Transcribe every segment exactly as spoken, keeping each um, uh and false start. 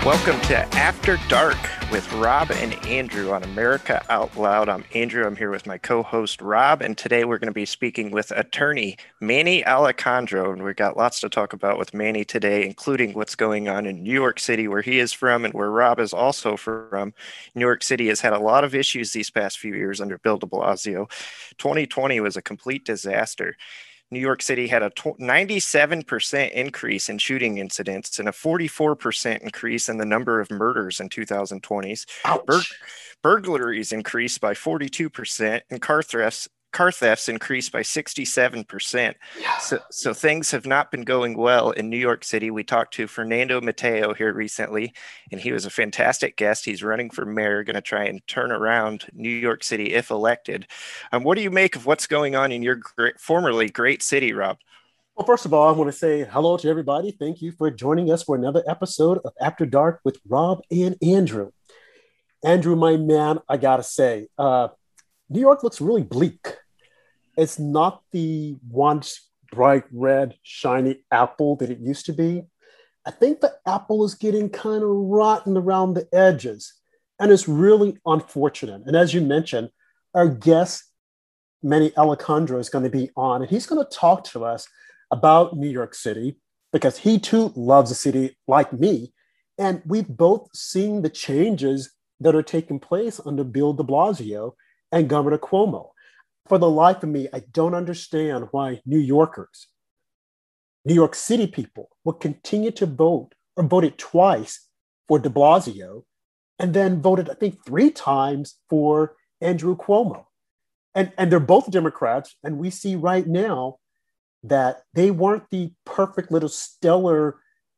Welcome to After Dark with Rob and Andrew on America Out Loud. I'm Andrew. I'm here with my co-host Rob, and today we're going to be speaking with attorney Manny Alejandro, and we've got lots to talk about with Manny today, including what's going on in New York City, where he is from and where Rob is also from. New York City has had a lot of issues these past few years under Bill de Blasio. twenty twenty was a complete disaster. New York City had a ninety-seven percent increase in shooting incidents and a forty-four percent increase in the number of murders in twenty twenties. Bur- burglaries increased by forty-two percent and car thefts car thefts increased by sixty-seven percent. Yeah. So, so things have not been going well in New York City. We talked to Fernando Mateo here recently, and he was a fantastic guest. He's running for mayor, going to try and turn around New York City if elected. Um, what do you make of what's going on in your great, formerly great city, Rob? Well, first of all, I want to say hello to everybody. Thank you for joining us for another episode of After Dark with Rob and Andrew. Andrew, my man, I got to say, uh, New York looks really bleak. It's not the once bright red, shiny apple that it used to be. I think the apple is getting kind of rotten around the edges, and it's really unfortunate. And as you mentioned, our guest, Manny Alejandro, is going to be on, and he's going to talk to us about New York City because he too loves the city like me. And we've both seen the changes that are taking place under Bill de Blasio and Governor Cuomo. For the life of me, I don't understand why New Yorkers, New York City people will continue to vote or voted twice for de Blasio and then voted, I think, three times for Andrew Cuomo. And, and they're both Democrats. And we see right now that they weren't the perfect little stellar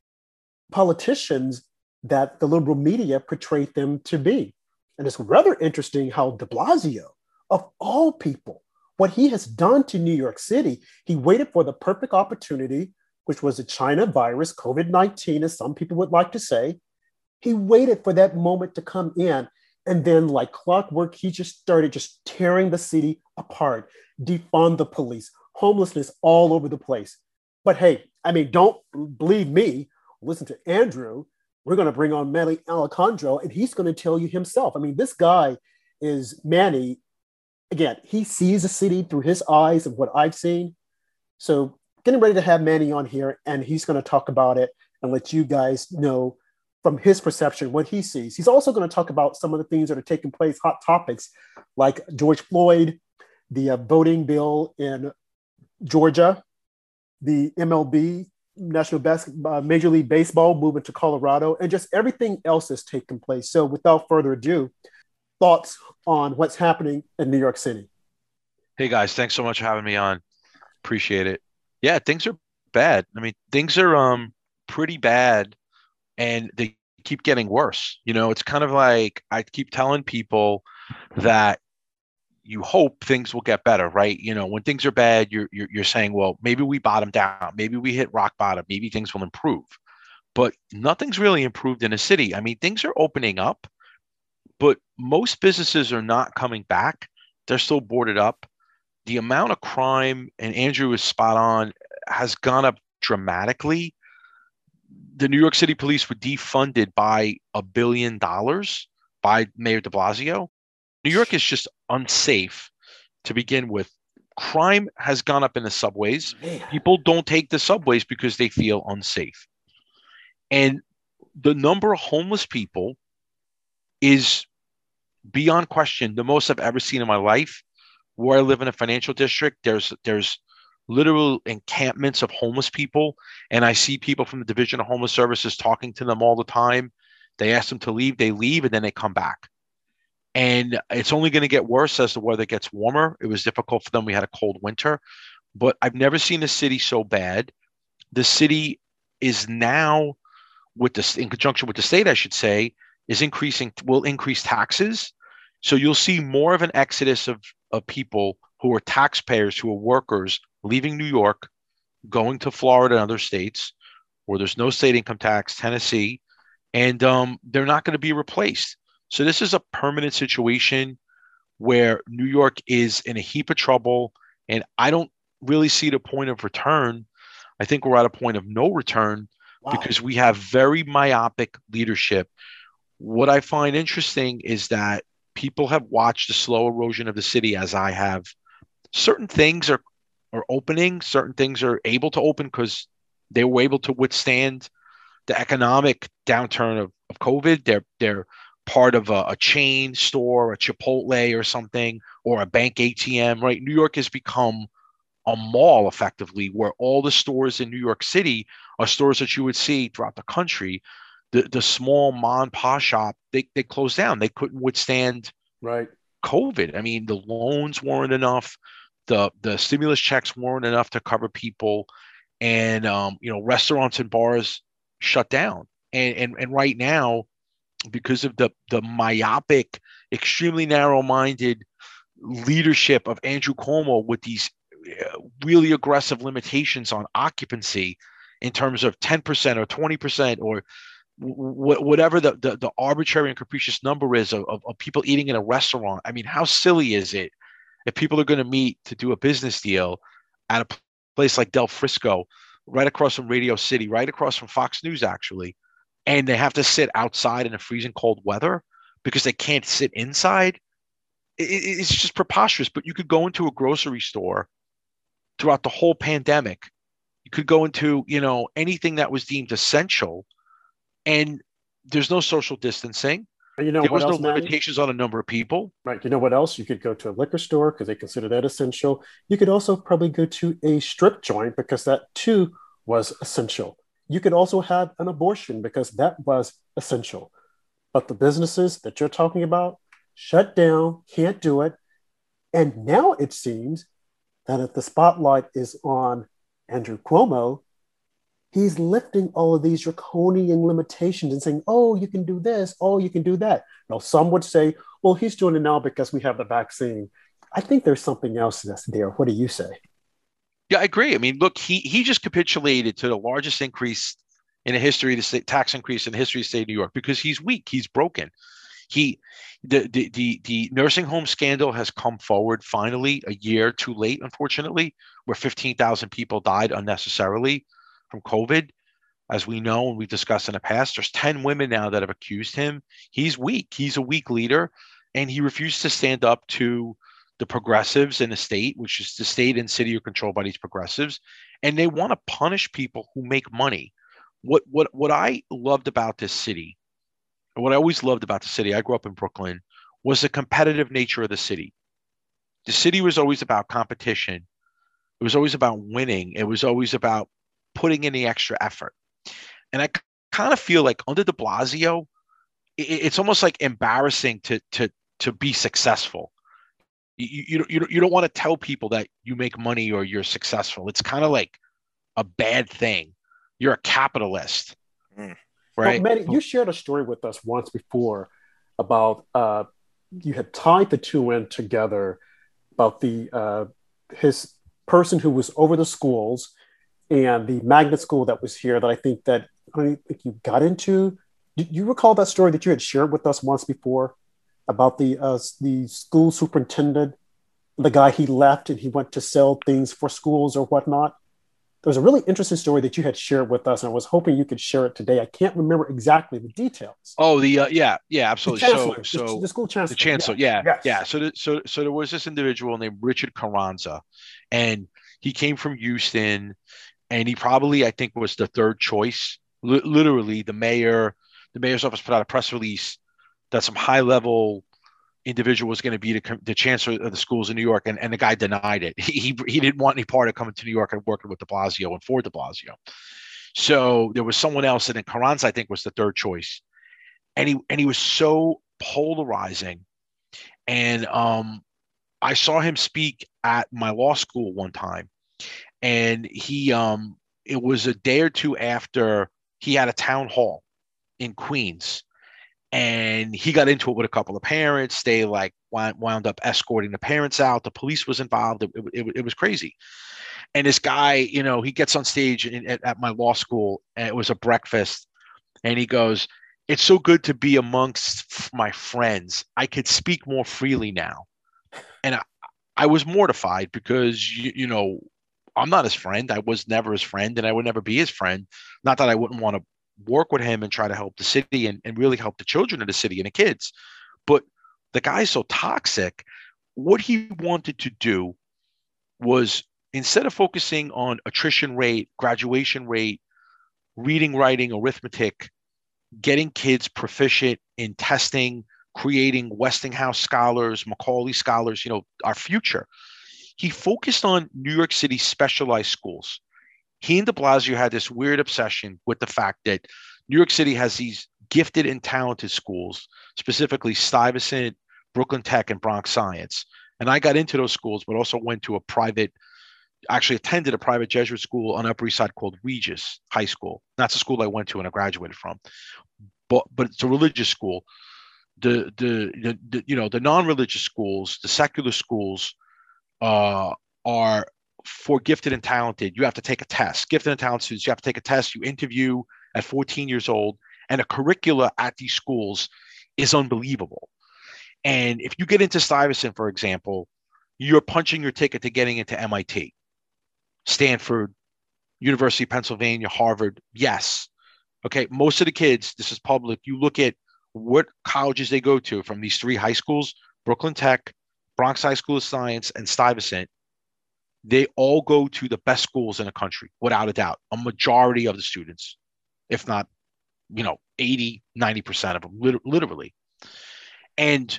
politicians that the liberal media portrayed them to be. And it's rather interesting how de Blasio, of all people, what he has done to New York City, he waited for the perfect opportunity, which was the China virus, COVID nineteen, as some people would like to say. He waited for that moment to come in. And then like clockwork, he just started just tearing the city apart, defund the police, homelessness all over the place. But hey, I mean, don't believe me. Listen to Andrew. We're going to bring on Manny Alejandro, and he's going to tell you himself. I mean, this guy is Manny. Again, he sees the city through his eyes of what I've seen. So getting ready to have Manny on here, and he's going to talk about it and let you guys know from his perception what he sees. He's also going to talk about some of the things that are taking place, hot topics, like George Floyd, the uh, voting bill in Georgia, the M L B, National Basketball, uh, Major League Baseball moving to Colorado, and just everything else that's taking place. So without further ado, thoughts on what's happening in New York City? Hey guys, thanks so much for having me on. Appreciate it. Yeah, things are bad. I mean, things are um pretty bad, and they keep getting worse. You know, it's kind of like I keep telling people that you hope things will get better, right? You know, when things are bad, you're you're, you're saying, well, maybe we bottomed out, maybe we hit rock bottom, maybe things will improve. But nothing's really improved in a city. I mean, things are opening up, but most businesses are not coming back. They're still boarded up. The amount of crime, and Andrew is spot on, has gone up dramatically. The New York City police were defunded by a billion dollars by Mayor de Blasio. New York is just unsafe to begin with. Crime has gone up in the subways. Man. People don't take the subways because they feel unsafe. And the number of homeless people is beyond question the most I've ever seen in my life. Where I live in a financial district, there's there's literal encampments of homeless people, and I see people from the Division of Homeless Services talking to them all the time. They ask them to leave, they leave, and then they come back. And it's only going to get worse as the weather gets warmer. It was difficult for them. We had a cold winter, but I've never seen a city so bad. The city is now, with this in conjunction with the state, I should say, is increasing, will increase taxes. So you'll see more of an exodus of, of people who are taxpayers, who are workers, leaving New York, going to Florida and other states where there's no state income tax, Tennessee, and um, they're not going to be replaced. So this is a permanent situation where New York is in a heap of trouble, and I don't really see the point of return. I think we're at a point of no return, Wow. because we have very myopic leadership. What I find interesting is that people have watched the slow erosion of the city as I have. Certain things are are opening, certain things are able to open because they were able to withstand the economic downturn of, of COVID. They're they're part of a, a chain store, a Chipotle or something, or a bank A T M, right? New York has become a mall effectively, where all the stores in New York City are stores that you would see throughout the country. The the small mom and pop shop, they they closed down. They couldn't withstand Right. COVID. I mean, the loans weren't enough, the the stimulus checks weren't enough to cover people, and um, you know, restaurants and bars shut down. And and and right now, because of the the myopic, extremely narrow-minded leadership of Andrew Cuomo with these uh, really aggressive limitations on occupancy in terms of ten percent or twenty percent or w- whatever the, the, the arbitrary and capricious number is of, of, of people eating in a restaurant. I mean, how silly is it if people are going to meet to do a business deal at a place like Del Frisco, right across from Radio City, right across from Fox News, actually, and they have to sit outside in a freezing cold weather because they can't sit inside? It, it, it's just preposterous. But you could go into a grocery store throughout the whole pandemic. You could go into, you know, anything that was deemed essential, and there's no social distancing. And you know There what was no else, Manny? limitations on a number of people. Right. You know what else? You could go to a liquor store because they consider that essential. You could also probably go to a strip joint because that too was essential. You could also have an abortion because that was essential. But the businesses that you're talking about shut down, can't do it. And now it seems that if the spotlight is on Andrew Cuomo, he's lifting all of these draconian limitations and saying, oh, you can do this, oh, you can do that. Now, some would say, well, he's doing it now because we have the vaccine. I think there's something else that's there. What do you say? Yeah, I agree. I mean, look, he he just capitulated to the largest increase in the history of the state, tax increase in the history of the state of New York, because he's weak, he's broken. He the the the, the nursing home scandal has come forward finally a year too late, unfortunately, where fifteen thousand people died unnecessarily from COVID. As we know and we've discussed in the past, there's ten women now that have accused him. He's weak. He's a weak leader, and he refused to stand up to the progressives in the state, which is the state and city are controlled by these progressives, and they want to punish people who make money. What what what I loved about this city, or what I always loved about the city, I grew up in Brooklyn, was the competitive nature of the city. The city was always about competition. It was always about winning. It was always about putting in the extra effort. And I kind of feel like under de Blasio, it's almost like embarrassing to to to be successful. You you you, you don't want to tell people that you make money or you're successful. It's kind of like a bad thing. You're a capitalist, mm. right? Well, Manny, you shared a story with us once before about uh, you had tied the two in together about the uh, his person who was over the schools and the magnet school that was here that I think that I think you got into. Do you recall that story that you had shared with us once before about the uh, the school superintendent, the guy he left and he went to sell things for schools or whatnot? There was a really interesting story that you had shared with us, and I was hoping you could share it today. I can't remember exactly the details. Oh, the uh, yeah, yeah, absolutely. The chancellor, so, so the, the school chancellor, the chancellor, yeah, yeah, yes. yeah. So, the, so, so there was this individual named Richard Carranza, and he came from Houston, and he probably, I think, was the third choice. L- literally, the mayor, the mayor's office put out a press release that some high-level individual was going to be the, the chancellor of the schools in New York, and, and the guy denied it. He, he he didn't want any part of coming to New York and working with de Blasio and for de Blasio. So there was someone else, and then Carranza, I think, was the third choice. And he and he was so polarizing. And um, I saw him speak at my law school one time, and he um, it was a day or two after he had a town hall in Queens. And he got into it with a couple of parents. They like wound, wound up escorting the parents out. The police was involved. It, it, it was crazy. And this guy, you know, he gets on stage in, at, at my law school, and it was a breakfast. And he goes, "It's so good to be amongst my friends. I could speak more freely now." And I, I was mortified because, you, you know, I'm not his friend. I was never his friend, and I would never be his friend. Not that I wouldn't want to work with him and try to help the city and, and really help the children of the city and the kids. But the guy's so toxic. What he wanted to do was, instead of focusing on attrition rate, graduation rate, reading, writing, arithmetic, getting kids proficient in testing, creating Westinghouse scholars, Macaulay scholars, you know, our future, he focused on New York City specialized schools. He and de Blasio had this weird obsession with the fact that New York City has these gifted and talented schools, specifically Stuyvesant, Brooklyn Tech, and Bronx Science. And I got into those schools, but also went to a private, actually attended a private Jesuit school on Upper East Side called Regis High School. That's the school I went to and I graduated from. But but it's a religious school. The the, the, the you know the non-religious schools, the secular schools, uh, are for gifted and talented. You have to take a test. Gifted and talented students, you have to take a test. You interview at fourteen years old, and the curricula at these schools is unbelievable. And if you get into Stuyvesant, for example, you're punching your ticket to getting into M I T, Stanford, University of Pennsylvania, Harvard. Yes. Okay. Most of the kids, this is public. You look at what colleges they go to from these three high schools, Brooklyn Tech, Bronx High School of Science, and Stuyvesant. They all go to the best schools in the country, without a doubt. A majority of the students, if not, you know, eighty, ninety percent of them, literally. And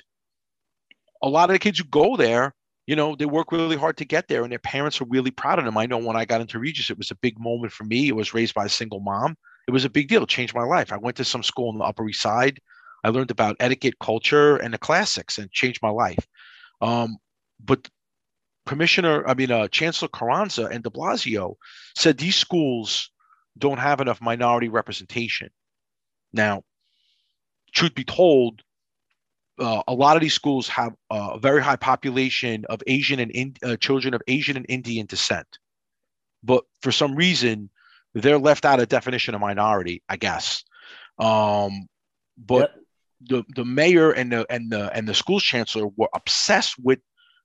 a lot of the kids who go there, you know, they work really hard to get there, and their parents are really proud of them. I know when I got into Regis, it was a big moment for me. It was raised by a single mom. It was a big deal. It changed my life. I went to some school in the Upper East Side. I learned about etiquette, culture, and the classics, and changed my life. Um, but Commissioner, I mean, uh, Chancellor Carranza and de Blasio said these schools don't have enough minority representation. Now, truth be told, uh, a lot of these schools have uh, a very high population of Asian and in, uh, children of Asian and Indian descent. But for some reason, they're left out of definition of minority, I guess. Um, but yep. the the mayor and the and the and the school chancellor were obsessed with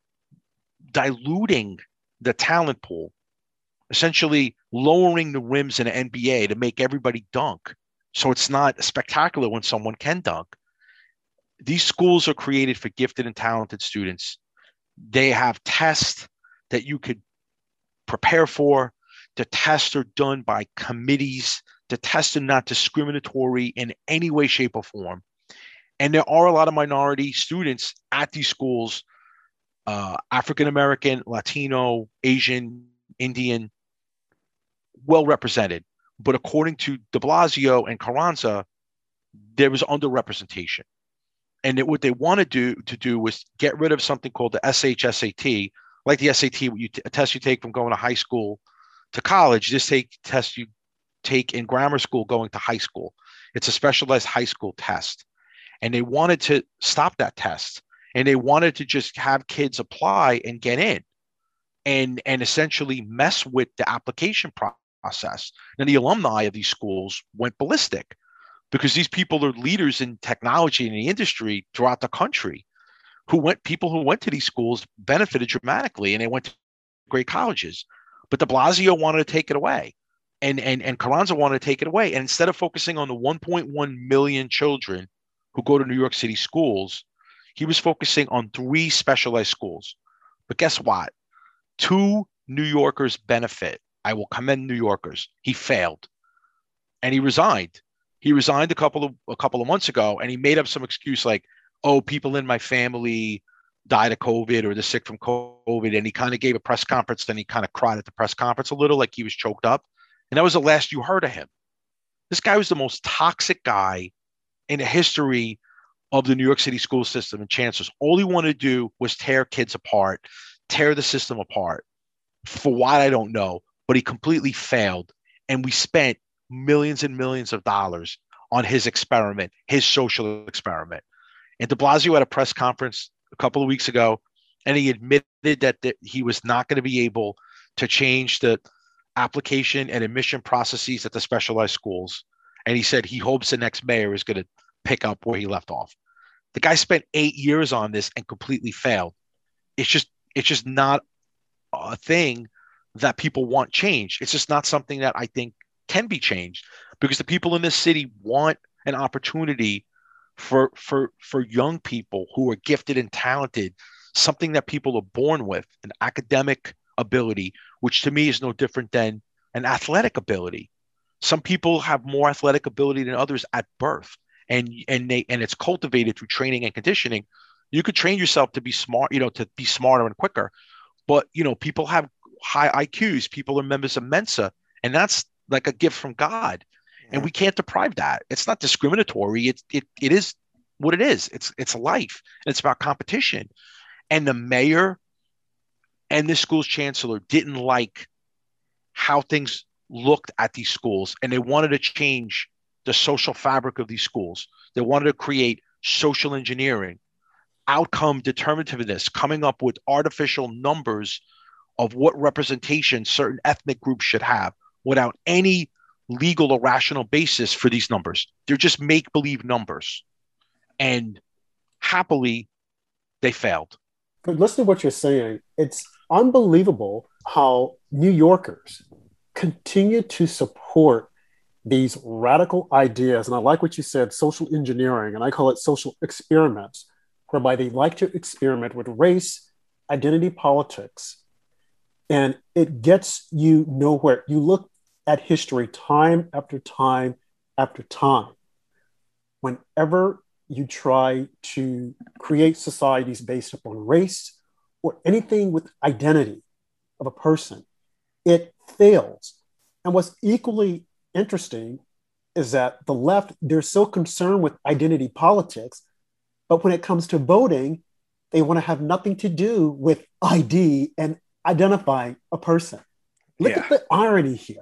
diluting the talent pool, essentially lowering the rims in the N B A to make everybody dunk. So it's not spectacular when someone can dunk. These schools are created for gifted and talented students. They have tests that you could prepare for. The tests are done by committees. The tests are not discriminatory in any way, shape, or form. And there are a lot of minority students at these schools, uh, African-American, Latino, Asian, Indian, well represented. But according to de Blasio and Carranza, there was underrepresentation. And that what they want to do to do was get rid of something called the S H S A T, like the S A T, you t- a test you take from going to high school to college. This take test you take in grammar school going to high school. It's a specialized high school test. And they wanted to stop that test. And they wanted to just have kids apply and get in and, and essentially mess with the application process. And the alumni of these schools went ballistic, because these people are leaders in technology in the industry throughout the country, who went, people who went to these schools benefited dramatically, and they went to great colleges. But de Blasio wanted to take it away, and, and, and Carranza wanted to take it away. And instead of focusing on the one point one million children who go to New York City schools, he was focusing on three specialized schools. But guess what? Two New Yorkers benefit. I will commend New Yorkers. He failed, and he resigned. He resigned a couple of a couple of months ago, and he made up some excuse like, "Oh, people in my family died of COVID, or they're sick from COVID." And he kind of gave a press conference, then he kind of cried at the press conference a little, like he was choked up. And that was the last you heard of him. This guy was the most toxic guy in the history of the New York City school system and chancellors. All he wanted to do was tear kids apart, tear the system apart. For what, I don't know, but he completely failed. And we spent millions and millions of dollars on his experiment, his social experiment. And de Blasio had a press conference a couple of weeks ago, and he admitted that, that he was not going to be able to change the application and admission processes at the specialized schools. And he said he hopes the next mayor is going to pick up where he left off. The guy spent eight years on this and completely failed. It's just, it's just not a thing that people want change. It's just not something that I think can be changed, because the people in this city want an opportunity for for for young people who are gifted and talented, something that people are born with, an academic ability, which to me is no different than an athletic ability. Some people have more athletic ability than others at birth, and and they and it's cultivated through training and conditioning. You could train yourself to be smart, you know, to be smarter and quicker. But you know, people have high I Qs. People are members of Mensa, and that's like a gift from God, and we can't deprive that. It's not discriminatory. It it it is what it is. It's it's life, and it's about competition. And the mayor and the school's chancellor didn't like how things looked at these schools, and they wanted to change the social fabric of these schools. They wanted to create social engineering, outcome determinativeness, coming up with artificial numbers of what representation certain ethnic groups should have without any legal or rational basis for these numbers. They're just make-believe numbers. And happily, they failed. But listen to what you're saying. It's unbelievable how New Yorkers continue to support these radical ideas. And I like what you said, social engineering, and I call it social experiments, whereby they like to experiment with race, identity politics, and it gets you nowhere. You look at history time after time after time. Whenever you try to create societies based upon race or anything with identity of a person, it fails. And what's equally interesting is that the left, they're so concerned with identity politics, but when it comes to voting, they want to have nothing to do with I D and identifying a person. Look Yeah. at the irony here.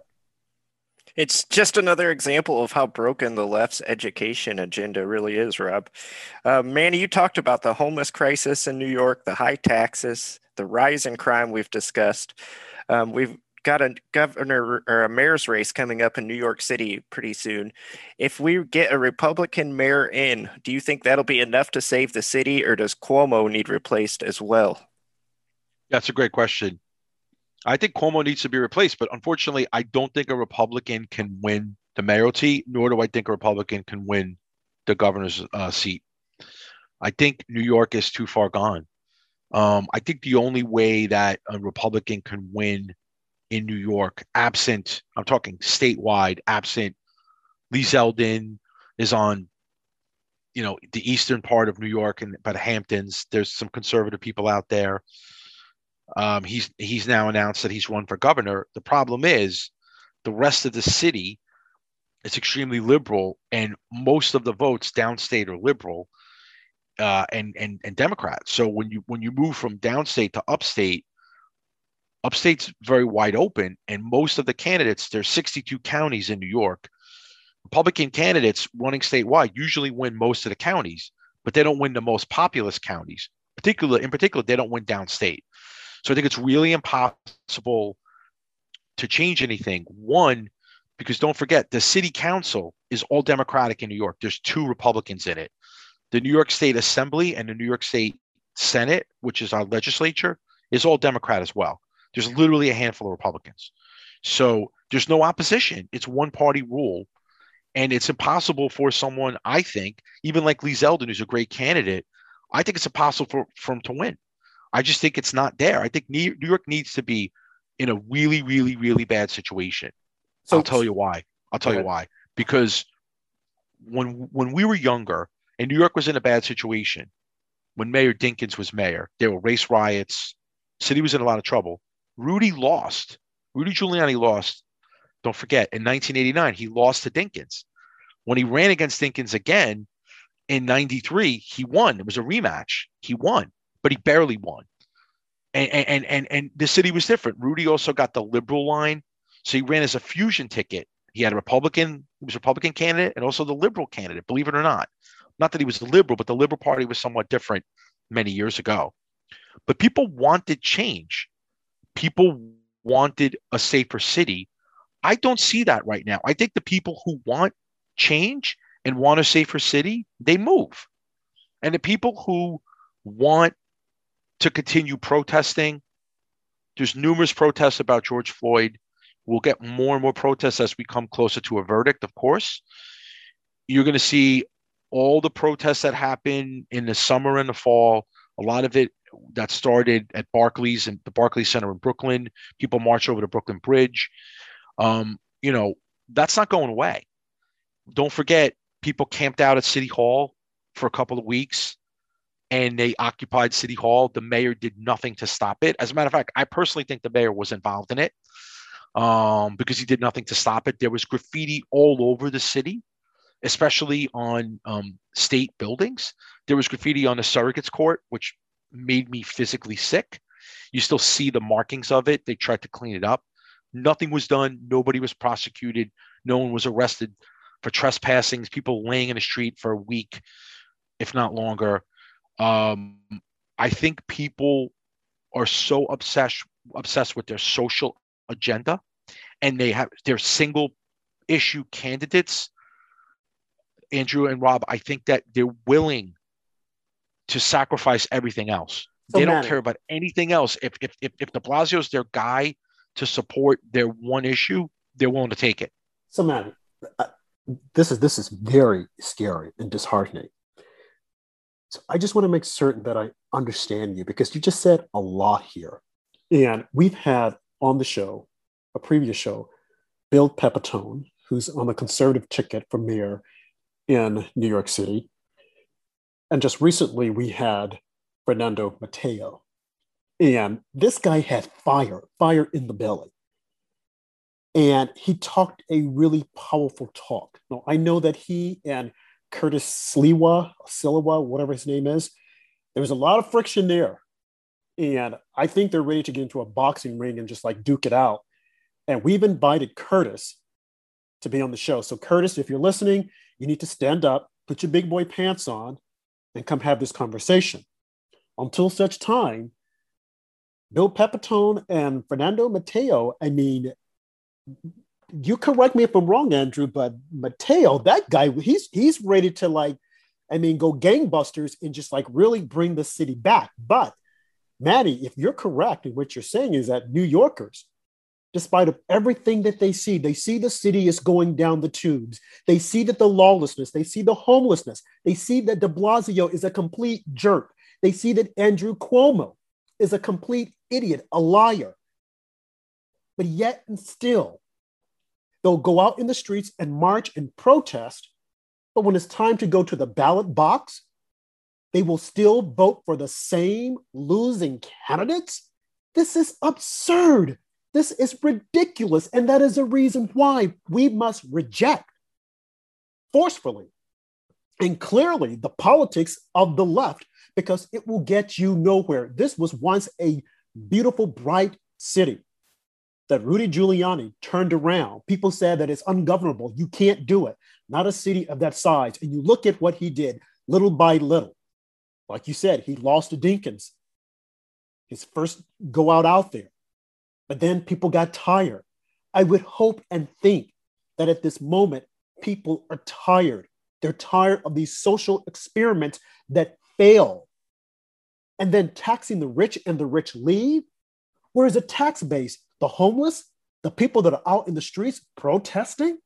It's just another example of how broken the left's education agenda really is, Rob. Uh, Manny, you talked about the homeless crisis in New York, the high taxes, the rise in crime we've discussed. Um, we've got a governor or a mayor's race coming up in New York City pretty soon. If we get a Republican mayor in, do you think that'll be enough to save the city, or does Cuomo need replaced as well? That's a great question. I think Cuomo needs to be replaced, but unfortunately, I don't think a Republican can win the mayoralty, nor do I think a Republican can win the governor's uh, seat. I think New York is too far gone. Um, I think the only way that a Republican can win in New York, absent, I'm talking statewide, absent Lee Zeldin is on, you know, the eastern part of New York and by the Hamptons. There's some conservative people out there. Um, he's he's now announced that he's run for governor. The problem is the rest of the city is extremely liberal, and most of the votes downstate are liberal uh, and and and Democrats. So when you when you move from downstate to upstate, upstate's very wide open, and most of the candidates, there's sixty-two counties in New York. Republican candidates running statewide usually win most of the counties, but they don't win the most populous counties. Particular in particular, they don't win downstate. So I think it's really impossible to change anything. One, because don't forget, the city council is all Democratic in New York. There's two Republicans in it. The New York State Assembly and the New York State Senate, which is our legislature, is all Democrat as well. There's literally a handful of Republicans. So there's no opposition. It's one party rule. And it's impossible for someone, I think, even like Lee Zeldin, who's a great candidate, I think it's impossible for, for him to win. I just think it's not there. I think New York needs to be in a really, really, really bad situation. So, I'll tell you why. I'll tell you why. Because when when we were younger and New York was in a bad situation, when Mayor Dinkins was mayor, there were race riots. The city was in a lot of trouble. Rudy lost. Rudy Giuliani lost. Don't forget, in nineteen eighty-nine, he lost to Dinkins. When he ran against Dinkins again in ninety-three, he won. It was a rematch. He won. But he barely won. And, and, and, and the city was different. Rudy also got the liberal line. So he ran as a fusion ticket. He had a Republican, he was a Republican candidate and also the liberal candidate, believe it or not. Not that he was a liberal, but the Liberal Party was somewhat different many years ago. But people wanted change. People wanted a safer city. I don't see that right now. I think the people who want change and want a safer city, they move. And the people who want to continue protesting, There's numerous protests about George Floyd. We'll get more and more protests as we come closer to a verdict, of course. You're going to see all the protests that happen in the summer and the fall. A lot of it that started at Barclays and the Barclays Center in Brooklyn. People march over the Brooklyn Bridge. Um, you know, that's not going away. Don't forget, people camped out at City Hall for a couple of weeks and they occupied City Hall. The mayor did nothing to stop it. As a matter of fact, I personally think the mayor was involved in it um, because he did nothing to stop it. There was graffiti all over the city, especially on um, state buildings. There was graffiti on the surrogates court, which made me physically sick. You still see the markings of it. They tried to clean it up. Nothing was done. Nobody was prosecuted. No one was arrested for trespassing. People laying in the street for a week, if not longer. Um, I think people are so obsessed obsessed with their social agenda, and they have their single issue candidates. Andrew and Rob, I think that they're willing to sacrifice everything else. So they don't care about anything else. If if if, if de Blasio's their guy to support their one issue, they're willing to take it. So, Manny, uh, this is this is very scary and disheartening. So I just want to make certain that I understand you, because you just said a lot here. And we've had on the show, a previous show, Bill Pepitone, who's on the conservative ticket for mayor in New York City. And just recently we had Fernando Mateo. And this guy had fire, fire in the belly. And he talked a really powerful talk. Now, I know that he and Curtis Sliwa, Siliwa, whatever his name is, there was a lot of friction there. And I think they're ready to get into a boxing ring and just like duke it out. And we've invited Curtis to be on the show. So Curtis, if you're listening, you need to stand up, put your big boy pants on, and come have this conversation. Until such time, Bill Pepitone and Fernando Mateo, I mean, you correct me if I'm wrong, Andrew, but Mateo, that guy, he's he's ready to like, I mean, go gangbusters and just like really bring the city back. But Maddie, if you're correct in what you're saying is that New Yorkers, despite of everything that they see, they see the city is going down the tubes. They see that the lawlessness, they see the homelessness. They see that de Blasio is a complete jerk. They see that Andrew Cuomo is a complete idiot, a liar. But yet and still, they'll go out in the streets and march and protest. But when it's time to go to the ballot box, they will still vote for the same losing candidates. This is absurd. This is ridiculous. And that is the reason why we must reject forcefully and clearly the politics of the left, because it will get you nowhere. This was once a beautiful, bright city that Rudy Giuliani turned around. People said that it's ungovernable. You can't do it. Not a city of that size. And you look at what he did little by little. Like you said, he lost to Dinkins, his first go out out there. But then people got tired. I would hope and think that at this moment, people are tired. They're tired of these social experiments that fail. And then taxing the rich and the rich leave. Where is the tax base? The homeless? The people that are out in the streets protesting?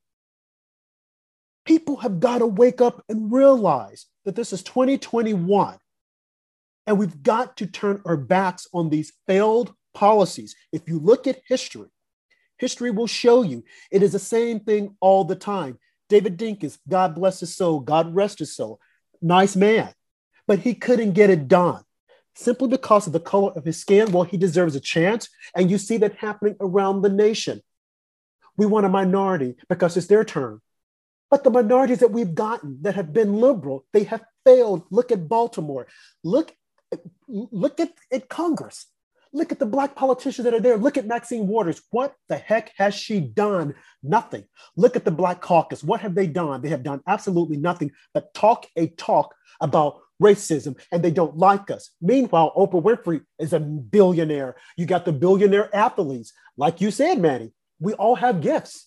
People have got to wake up and realize that this is twenty twenty-one. And we've got to turn our backs on these failed policies. If you look at history, history will show you it is the same thing all the time. David Dinkins, God bless his soul, God rest his soul, nice man, but he couldn't get it done simply because of the color of his skin. Well, he deserves a chance, and you see that happening around the nation. We want a minority because it's their turn. But the minorities that we've gotten that have been liberal, they have failed. Look at Baltimore. Look, look at, at Congress. Look at the Black politicians that are there. Look at Maxine Waters. What the heck has she done? Nothing. Look at the Black Caucus. What have they done? They have done absolutely nothing but talk a talk about racism, and they don't like us. Meanwhile, Oprah Winfrey is a billionaire. You got the billionaire athletes. Like you said, Manny, we all have gifts.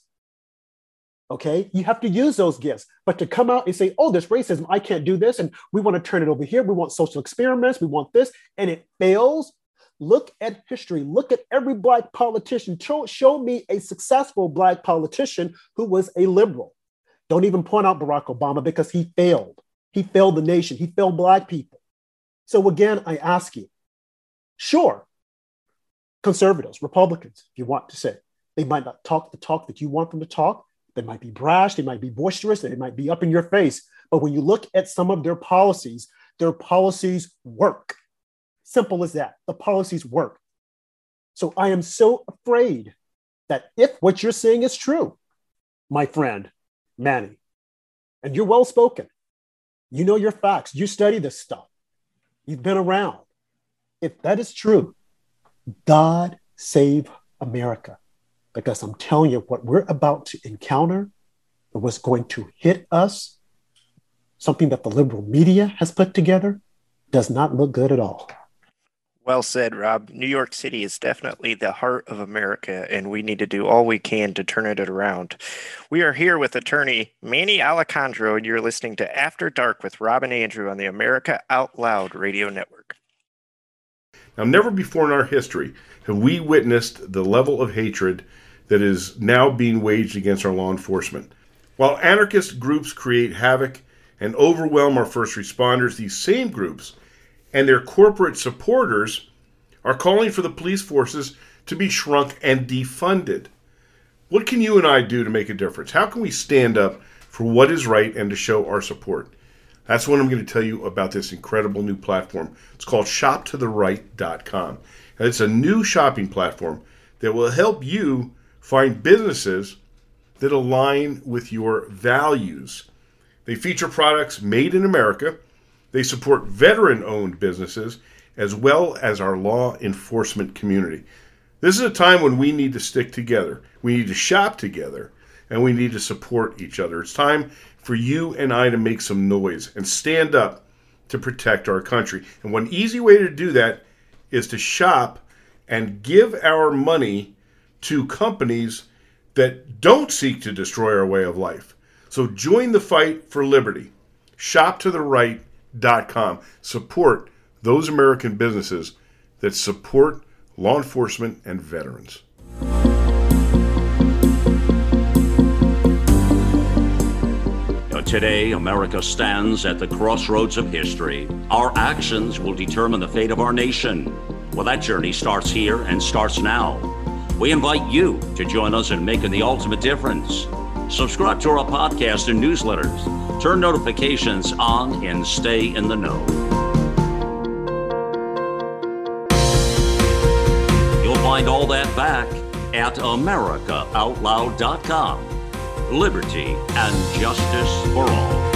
Okay, you have to use those gifts. But to come out and say, oh, there's racism, I can't do this, and we want to turn it over here. We want social experiments. We want this, and it fails. Look at history. Look at every Black politician. Show, show me a successful Black politician who was a liberal. Don't even point out Barack Obama because he failed. He failed the nation. He failed Black people. So again, I ask you, sure, conservatives, Republicans, if you want to say, they might not talk the talk that you want them to talk. They might be brash. They might be boisterous. They might be up in your face. But when you look at some of their policies, their policies work. Simple as that. The policies work. So I am so afraid that if what you're saying is true, my friend, Manny, and you're well spoken, you know your facts, you study this stuff, you've been around. If that is true, God save America. Because I'm telling you, what we're about to encounter, what's going to hit us, something that the liberal media has put together, does not look good at all. Well said, Rob. New York City is definitely the heart of America, and we need to do all we can to turn it around. We are here with attorney Manny Alejandro, and you're listening to After Dark with Rob and Andrew on the America Out Loud Radio Network. Now, never before in our history have we witnessed the level of hatred that is now being waged against our law enforcement. While anarchist groups create havoc and overwhelm our first responders, these same groups and their corporate supporters are calling for the police forces to be shrunk and defunded. What can you and I do to make a difference? How can we stand up for what is right and to show our support? That's what I'm going to tell you about this incredible new platform. It's called shop to the right dot com. And it's a new shopping platform that will help you find businesses that align with your values. They feature products made in America. They support veteran-owned businesses as well as our law enforcement community. This is a time when we need to stick together. We need to shop together, and we need to support each other. It's time for you and I to make some noise and stand up to protect our country. And one easy way to do that is to shop and give our money to companies that don't seek to destroy our way of life. So join the fight for liberty. shop to the right dot com. Support those American businesses that support law enforcement and veterans. Today, America stands at the crossroads of history. Our actions will determine the fate of our nation. Well, that journey starts here and starts now. We invite you to join us in making the ultimate difference. Subscribe to our podcast and newsletters. Turn notifications on and stay in the know. You'll find all that back at America Out Loud dot com. Liberty and justice for all.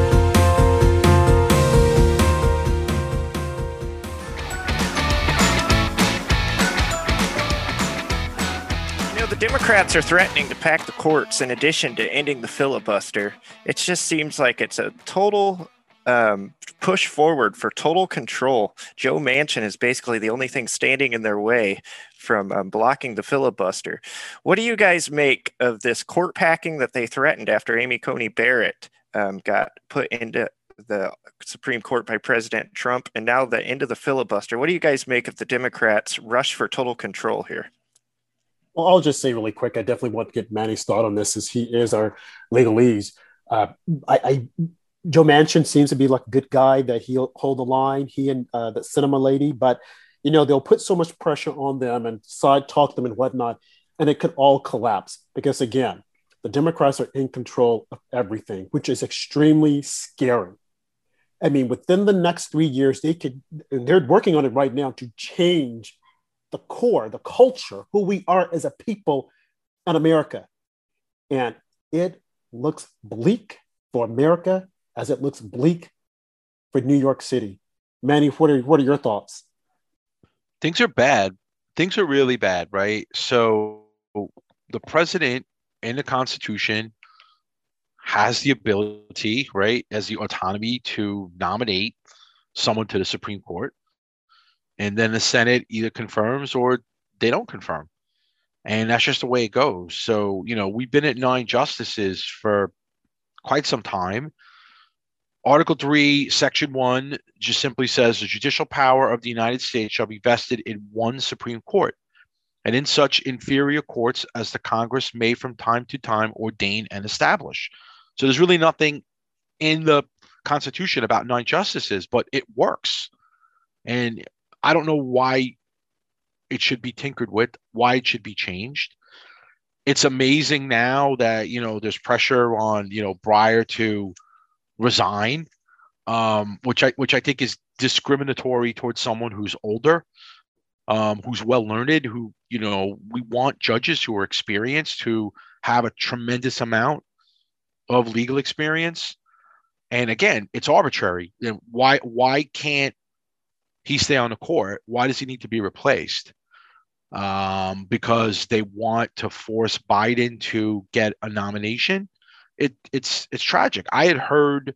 The Democrats are threatening to pack the courts in addition to ending the filibuster. It just seems like it's a total um, push forward for total control. Joe Manchin is basically the only thing standing in their way from um, blocking the filibuster. What do you guys make of this court packing that they threatened after Amy Coney Barrett um, got put into the Supreme Court by President Trump, and now the end of the filibuster? What do you guys make of the Democrats' rush for total control here? Well, I'll just say really quick, I definitely want to get Manny's thought on this, as he is our legalese. Uh, I, I, Joe Manchin seems to be like a good guy, that he'll hold the line, he and uh, the cinema lady, but, you know, they'll put so much pressure on them and side talk them and whatnot, and it could all collapse because, again, the Democrats are in control of everything, which is extremely scary. I mean, within the next three years, they could, and they're working on it right now to change the core, the culture, who we are as a people in America. And it looks bleak for America as it looks bleak for New York City. Manny, what are, what are your thoughts? Things are bad. Things are really bad, right? So the president in the Constitution has the ability, right, has the autonomy to nominate someone to the Supreme Court. And then the Senate either confirms or they don't confirm. And that's just the way it goes. So, you know, we've been at nine justices for quite some time. Article three, Section one just simply says the judicial power of the United States shall be vested in one Supreme Court, and in such inferior courts as the Congress may from time to time ordain and establish. So there's really nothing in the Constitution about nine justices, but it works. And I don't know why it should be tinkered with, why it should be changed. It's amazing now that, you know, there's pressure on, you know, Breyer to resign, um, which I which I think is discriminatory towards someone who's older, um, who's well learned, who, you know, we want judges who are experienced, who have a tremendous amount of legal experience. And again, it's arbitrary. Why why can't he stay on the court? Why does he need to be replaced? Um, because they want to force Biden to get a nomination. It it's it's tragic. I had heard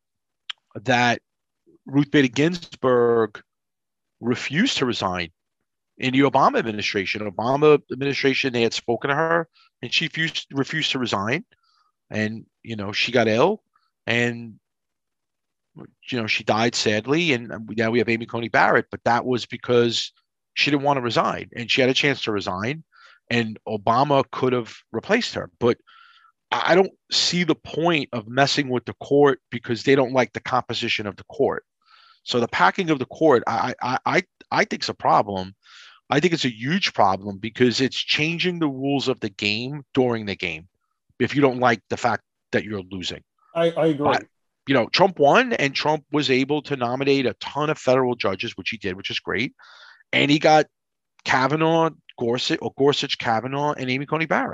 that Ruth Bader Ginsburg refused to resign in the Obama administration. Obama administration, they had spoken to her, and she refused refused to resign. And you know, she got ill, and you know, she died sadly. And now we have Amy Coney Barrett, but that was because she didn't want to resign, and she had a chance to resign, and Obama could have replaced her. But I don't see the point of messing with the court because they don't like the composition of the court. So the packing of the court, I I I, I think is a problem. I think it's a huge problem because it's changing the rules of the game during the game. If you don't like the fact that you're losing, I, I agree. But, you know, Trump won, and Trump was able to nominate a ton of federal judges, which he did, which is great. And he got Kavanaugh, Gorsuch, or Gorsuch, Kavanaugh, and Amy Coney Barrett.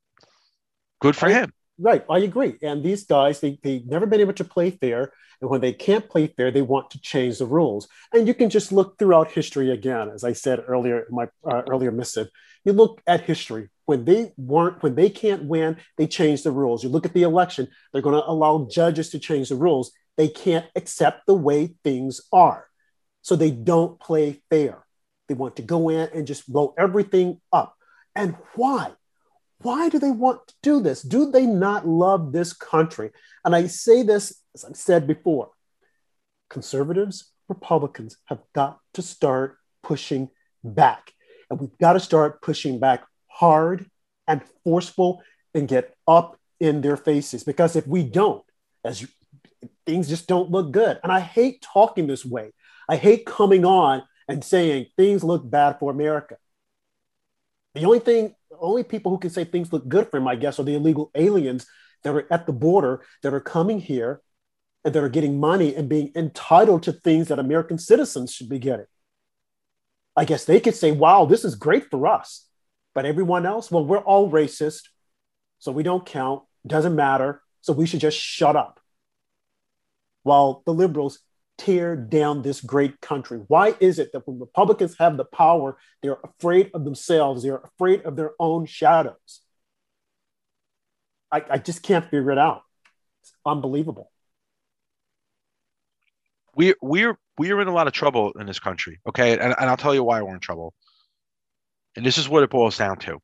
Good for I, him. Right, I agree. And these guys, they, they've never been able to play fair. And when they can't play fair, they want to change the rules. And you can just look throughout history again, as I said earlier in my uh, earlier missive. You look at history. When they weren't, when they can't win, they change the rules. You look at the election, they're going to allow judges to change the rules. They can't accept the way things are. So they don't play fair. They want to go in and just blow everything up. And why? Why do they want to do this? Do they not love this country? And I say this, as I've said before, conservatives, Republicans have got to start pushing back. And we've got to start pushing back hard and forceful and get up in their faces. Because if we don't, as you, things just don't look good. And I hate talking this way. I hate coming on and saying things look bad for America. The only thing, the only people who can say things look good for him, I guess, are the illegal aliens that are at the border, that are coming here and that are getting money and being entitled to things that American citizens should be getting. I guess they could say, wow, this is great for us. But everyone else, well, we're all racist, so we don't count, doesn't matter, so we should just shut up. While the liberals tear down this great country. Why is it that when Republicans have the power, they're afraid of themselves, they're afraid of their own shadows? I, I just can't figure it out. It's unbelievable. We're we're we're in a lot of trouble in this country, okay? And, and I'll tell you why we're in trouble. And this is what it boils down to.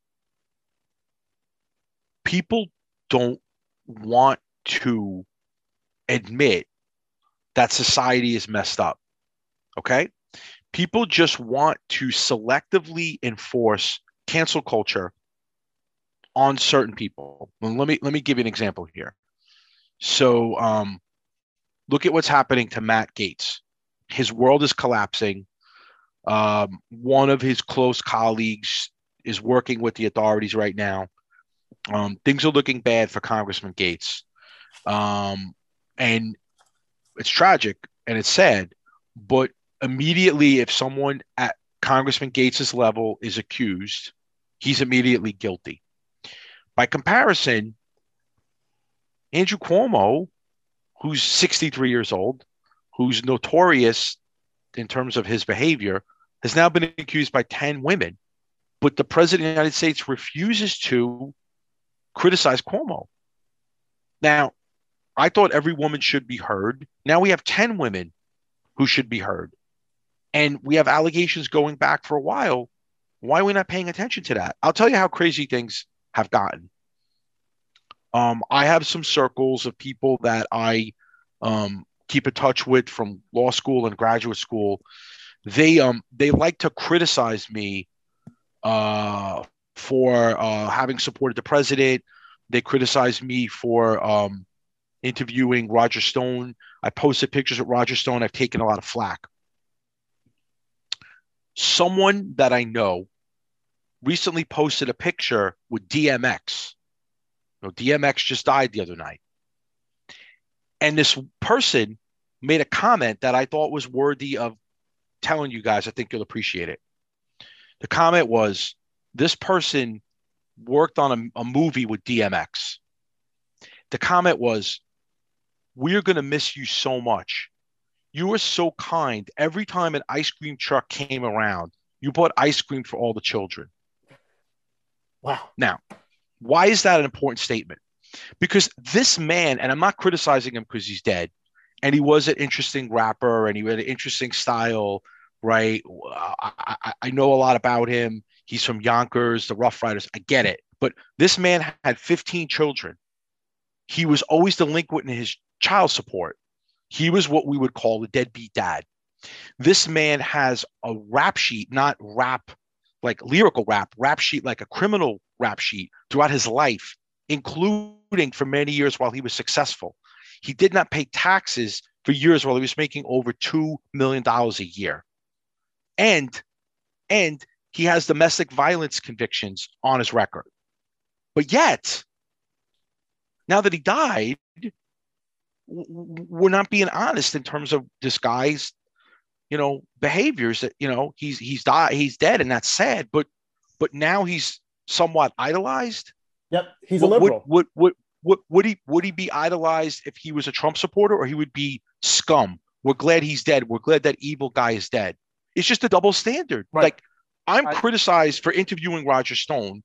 People don't want to admit that society is messed up, okay? People just want to selectively enforce cancel culture on certain people. Well, let me let me give you an example here. So um, look at what's happening to Matt Gaetz. His world is collapsing. Um, one of his close colleagues is working with the authorities right now. Um, things are looking bad for Congressman Gaetz. Um, and it's tragic and it's sad, but immediately if someone at Congressman Gaetz's level is accused, he's immediately guilty. By comparison, Andrew Cuomo, who's sixty-three years old, who's notorious in terms of his behavior, has now been accused by ten women, but the president of the United States refuses to criticize Cuomo. Now, I thought every woman should be heard. Now we have ten women who should be heard. And we have allegations going back for a while. Why are we not paying attention to that? I'll tell you how crazy things have gotten. Um, I have some circles of people that I um, keep in touch with from law school and graduate school, they um they like to criticize me uh, for uh, having supported the president. They criticize me for um, interviewing Roger Stone. I posted pictures of Roger Stone. I've taken a lot of flack. Someone that I know recently posted a picture with D M X. You know, D M X just died the other night. And this person made a comment that I thought was worthy of telling you guys. I think you'll appreciate it. The comment was, this person worked on a, a movie with D M X. The comment was, we're going to miss you so much. You were so kind. Every time an ice cream truck came around, you bought ice cream for all the children. Wow. Now, why is that an important statement? Because this man, and I'm not criticizing him because he's dead, and he was an interesting rapper and he had an interesting style, right? I, I, I know a lot about him. He's from Yonkers, the Rough Riders. I get it. But this man had fifteen children. He was always delinquent in his child support. He was what we would call a deadbeat dad. This man has a rap sheet, not rap, like lyrical rap, rap sheet, like a criminal rap sheet throughout his life, including for many years while he was successful. He did not pay taxes for years while he was making over two million dollars a year. And, and he has domestic violence convictions on his record. But yet, now that he died, we're not being honest in terms of this guy's, you know, behaviors. That, you know, he's he's died, he's dead, and that's sad. But but now he's somewhat idolized. Yep, he's would, a liberal. Would, would would would he would he be idolized if he was a Trump supporter, or he would be scum? We're glad he's dead. We're glad that evil guy is dead. It's just a double standard. Right. Like, I'm I, criticized for interviewing Roger Stone,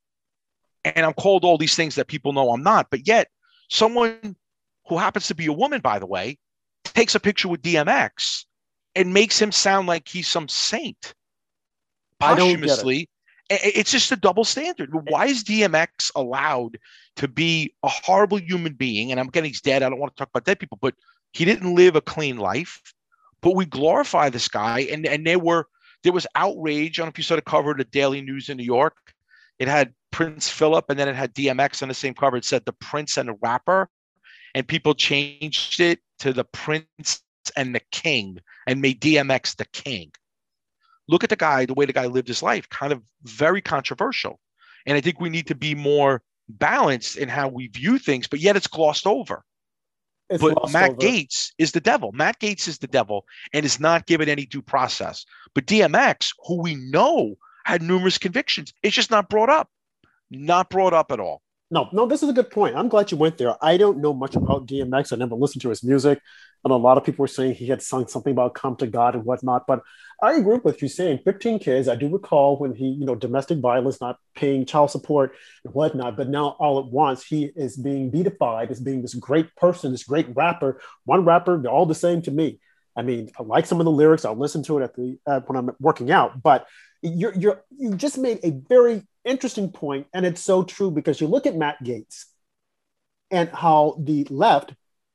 and I'm called all these things that people know I'm not. But yet, someone who happens to be a woman, by the way, takes a picture with D M X and makes him sound like he's some saint. Posthumously, it. It's just a double standard. Why is D M X allowed to be a horrible human being? And I'm getting he's dead. I don't want to talk about dead people, but he didn't live a clean life. But we glorify this guy, and and there were there was outrage. I don't know if you saw the cover of the Daily News in New York. It had Prince Philip, and then it had D M X on the same cover. It said the Prince and the Rapper, and people changed it to the Prince and the King and made D M X the King. Look at the guy, the way the guy lived his life, kind of very controversial. And I think we need to be more balanced in how we view things, but yet it's glossed over. It's but Matt over. Gaetz is the devil. Matt Gaetz is the devil and is not given any due process. But D M X, who we know had numerous convictions, it's just not brought up. Not brought up at all. No, no, this is a good point. I'm glad you went there. I don't know much about D M X. I never listened to his music. And a lot of people were saying he had sung something about come to God and whatnot. But I agree with you saying fifteen kids. I do recall when he, you know, domestic violence, not paying child support and whatnot. But now all at once, he is being beatified as being this great person, this great rapper. One rapper, they're all the same to me. I mean, I like some of the lyrics. I'll listen to it at the uh, when I'm working out. But you're, you're, you just made a very interesting point, and it's so true, because you look at Matt Gaetz and how the left,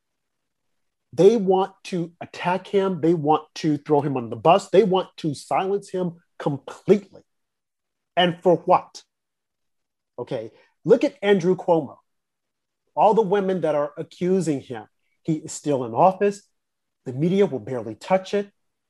they want to attack him. They want to throw him on the bus. They want to silence him completely. And for what? Okay, look at Andrew Cuomo. All the women that are accusing him, he is still in office. The media will barely touch it.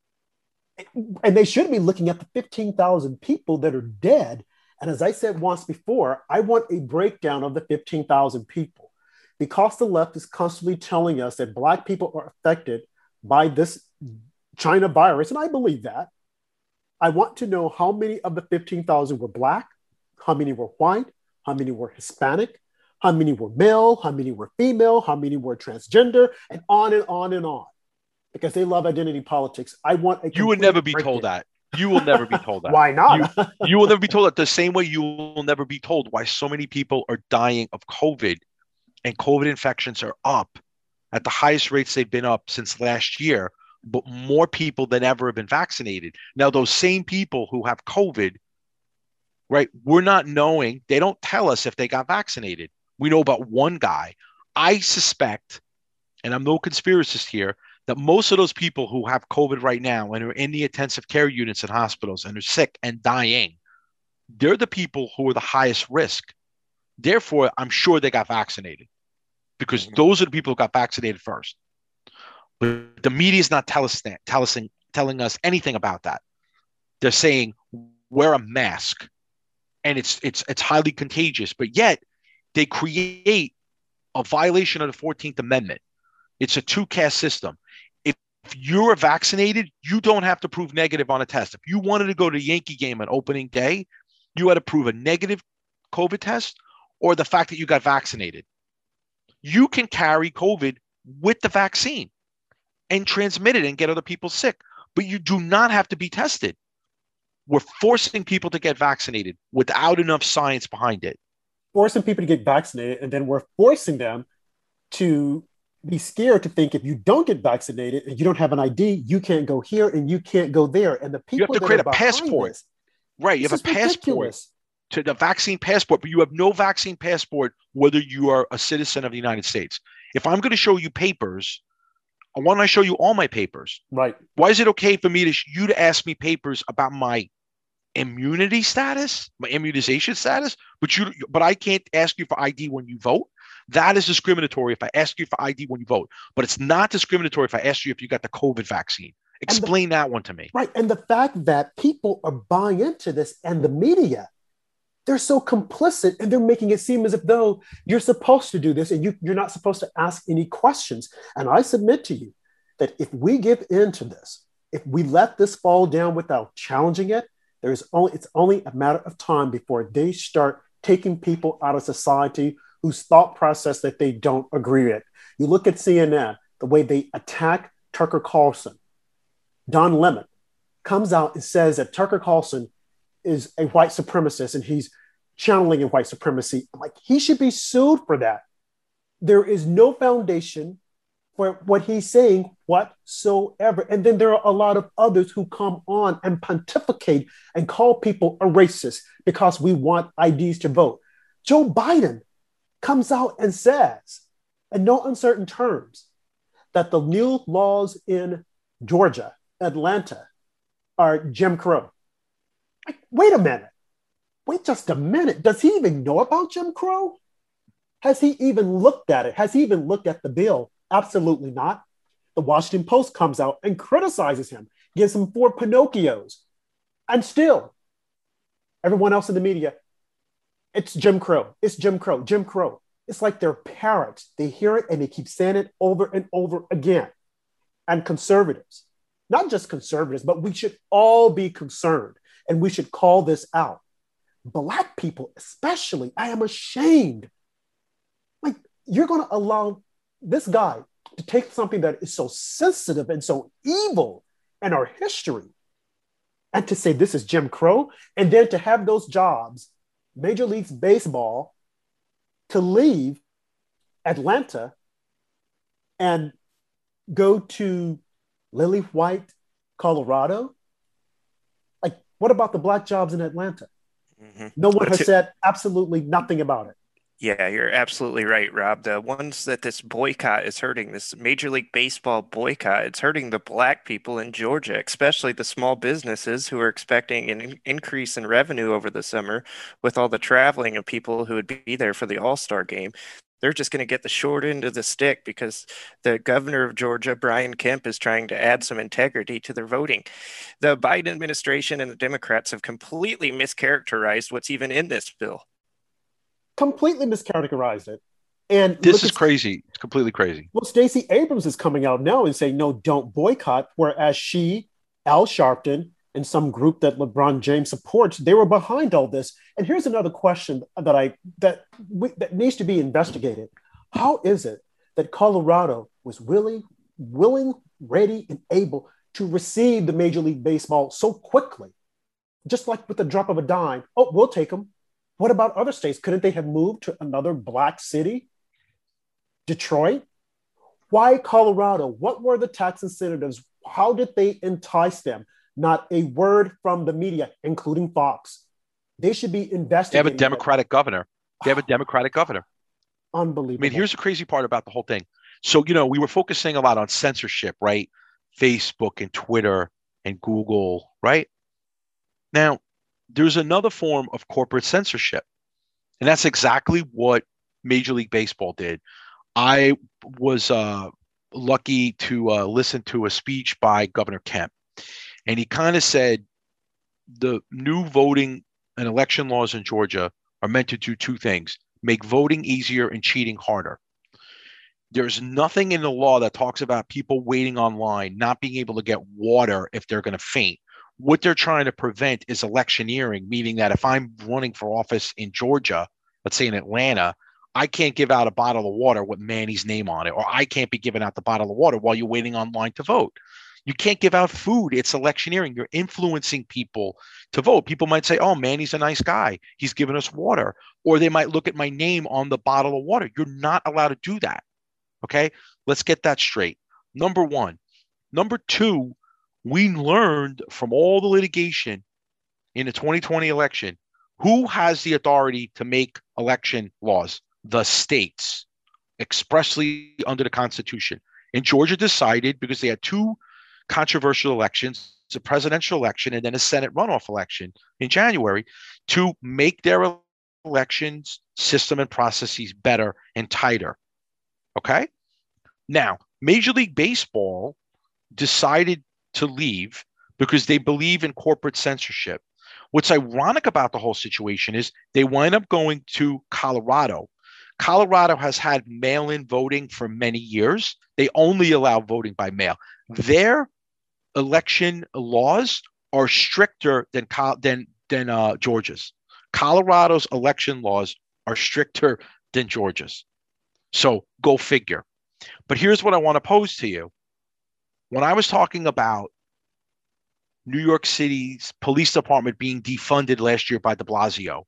And they should be looking at the fifteen thousand people that are dead. And as I said once before, I want a breakdown of the fifteen thousand people, because the left is constantly telling us that Black people are affected by this China virus. And I believe that. I want to know how many of the fifteen thousand were Black, how many were white, how many were Hispanic, how many were male, how many were female, how many were transgender, and on and on and on. Because they love identity politics. I want a You would never be told that. You will never be told that. Why not? You, you will never be told that. The same way you will never be told why so many people are dying of COVID, and COVID infections are up at the highest rates they've been up since last year, but more people than ever have been vaccinated. Now, those same people who have COVID, right, we're not knowing. They don't tell us if they got vaccinated. We know about one guy. I suspect, and I'm no conspiracist here, that most of those people who have COVID right now and are in the intensive care units in hospitals and are sick and dying, they're the people who are the highest risk. Therefore, I'm sure they got vaccinated because those are the people who got vaccinated first. But the media is not tell us, tell us, telling us anything about that. They're saying, wear a mask. And it's it's it's highly contagious. But yet, they create a violation of the fourteenth Amendment. It's a two-caste system. If you're vaccinated, you don't have to prove negative on a test. If you wanted to go to the Yankee game on opening day, you had to prove a negative COVID test or the fact that you got vaccinated. You can carry COVID with the vaccine and transmit it and get other people sick, but you do not have to be tested. We're forcing people to get vaccinated without enough science behind it. Forcing people to get vaccinated, and then we're forcing them to be scared to think if you don't get vaccinated and you don't have an I D, you can't go here and you can't go there. And the people you have to that create are a passport. This, right. You have a passport ridiculous. to the vaccine passport, but you have no vaccine passport whether you are a citizen of the United States. If I'm going to show you papers, why don't I show you all my papers? Right. Why is it okay for me to you to ask me papers about my immunity status, my immunization status, but you but I can't ask you for I D when you vote? That is discriminatory if I ask you for I D when you vote, but it's not discriminatory if I ask you if you got the COVID vaccine. Explain the, that one to me. Right. And the fact that people are buying into this, and the media, they're so complicit, and they're making it seem as if though you're supposed to do this and you, you're not supposed to ask any questions. And I submit to you that if we give in to this, if we let this fall down without challenging it, there's only it's only a matter of time before they start taking people out of society whose thought process that they don't agree with. You look at C N N, the way they attack Tucker Carlson. Don Lemon comes out and says that Tucker Carlson is a white supremacist and he's channeling in white supremacy. I'm like, he should be sued for that. There is no foundation for what he's saying whatsoever. And then there are a lot of others who come on and pontificate and call people a racist because we want I Ds to vote. Joe Biden comes out and says, in no uncertain terms, that the new laws in Georgia, Atlanta, are Jim Crow. Like, wait a minute. Wait just a minute. Does he even know about Jim Crow? Has he even looked at it? Has he even looked at the bill? Absolutely not. The Washington Post comes out and criticizes him, gives him four Pinocchios. And still, everyone else in the media, it's Jim Crow. It's Jim Crow, Jim Crow. It's like they're parrots. They hear it and they keep saying it over and over again. And conservatives, not just conservatives, but we should all be concerned and we should call this out. Black people, especially, I am ashamed. Like, you're going to allow this guy to take something that is so sensitive and so evil in our history and to say this is Jim Crow, and then to have those jobs, Major League Baseball, to leave Atlanta and go to Lily White, Colorado. Like, what about the black jobs in Atlanta? Mm-hmm. No one has said absolutely nothing about it. Yeah, you're absolutely right, Rob. The ones that this boycott is hurting, this Major League Baseball boycott, it's hurting the black people in Georgia, especially the small businesses who are expecting an in- increase in revenue over the summer with all the traveling of people who would be there for the All-Star game. They're just going to get the short end of the stick because the governor of Georgia, Brian Kemp, is trying to add some integrity to their voting. The Biden administration and the Democrats have completely mischaracterized what's even in this bill. Completely mischaracterized it. And this is crazy. It's completely crazy. Well, Stacey Abrams is coming out now and saying, no, don't boycott. Whereas she, Al Sharpton, and some group that LeBron James supports, they were behind all this. And here's another question that I that we, that needs to be investigated. How is it that Colorado was willing, willing, ready, and able to receive the Major League Baseball so quickly? Just like with the drop of a dime. Oh, we'll take them. What about other states? Couldn't they have moved to another black city? Detroit? Why Colorado? What were the tax incentives? How did they entice them? Not a word from the media, including Fox. They should be investigating. They have a Democratic governor. They have a Democratic governor. Unbelievable. I mean, here's the crazy part about the whole thing. So, you know, we were focusing a lot on censorship, right? Facebook and Twitter and Google, right? Now, there's another form of corporate censorship, and that's exactly what Major League Baseball did. I was uh, lucky to uh, listen to a speech by Governor Kemp, and he kind of said the new voting and election laws in Georgia are meant to do two things: make voting easier and cheating harder. There's nothing in the law that talks about people waiting online, not being able to get water if they're going to faint. What they're trying to prevent is electioneering, meaning that if I'm running for office in Georgia, let's say in Atlanta, I can't give out a bottle of water with Manny's name on it, or I can't be giving out the bottle of water while you're waiting online to vote. You can't give out food. It's electioneering. You're influencing people to vote. People might say, oh, Manny's a nice guy. He's giving us water. Or they might look at my name on the bottle of water. You're not allowed to do that. Okay, let's get that straight. Number one. Number two, we learned from all the litigation in the twenty twenty election, who has the authority to make election laws? The states, expressly under the Constitution. And Georgia decided, because they had two controversial elections, a presidential election and then a Senate runoff election in January, to make their elections system and processes better and tighter. Okay? Now, Major League Baseball decided to leave because they believe in corporate censorship. What's ironic about the whole situation is they wind up going to Colorado. Colorado has had mail-in voting for many years. They only allow voting by mail. Their election laws are stricter than than than uh, Georgia's. Colorado's election laws are stricter than Georgia's. So go figure. But here's what I want to pose to you. When I was talking about New York City's police department being defunded last year by de Blasio,